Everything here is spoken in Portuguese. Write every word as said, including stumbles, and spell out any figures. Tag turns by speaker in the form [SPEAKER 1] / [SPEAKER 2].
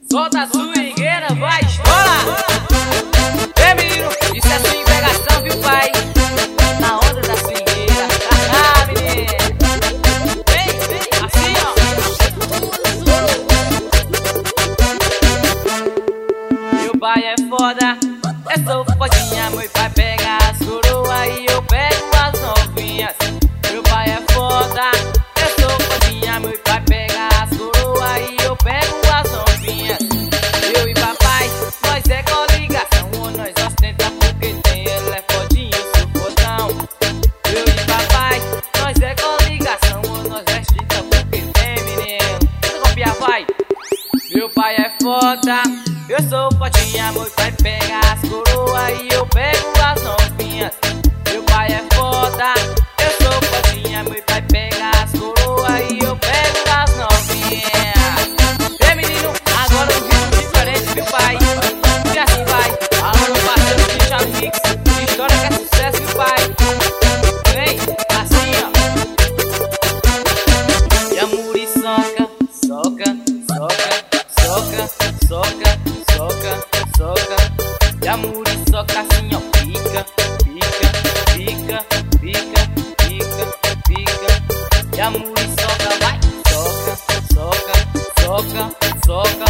[SPEAKER 1] Solta a swingueira, vai, escola! Ei, menino, isso é swing pegação, viu, pai? Na onda da swingueira. Ah, menino! Vem, vem, assim, ó. Meu pai é foda, eu sou fodinha. Meu pai pega as coroas e eu pego as novinhas. Meu pai é foda, eu sou fodinha. Meu pai pega as coroas e eu pego as novinhas. Eu e papai, nós é coligação. Ou nós ostenta porque tem, ele é fodinho, eu sou fodão. Eu e papai, nós é coligação. Ou nós ostenta porque tem, menino. Você copia, vai. Meu pai é foda, eu sou fodinha. Meu pai pega as coroas e eu pego as novinhas. Meu pai é foda, eu sou fodinha. Meu pai pega as coroas e eu pego as novinhas. Ei, menino, agora um ritmo diferente, viu, pai? E assim vai, alô, meu parceiro de Chave Mix. História que é sucesso, viu, pai? Vem, assim, ó. E a muriçoca, soca, soca, soca, soca, soca, soca. E a muriçoca assim, ó, pica, pica, pica, pica, pica, pica. E a muriçoca vai, soca, soca, soca, soca.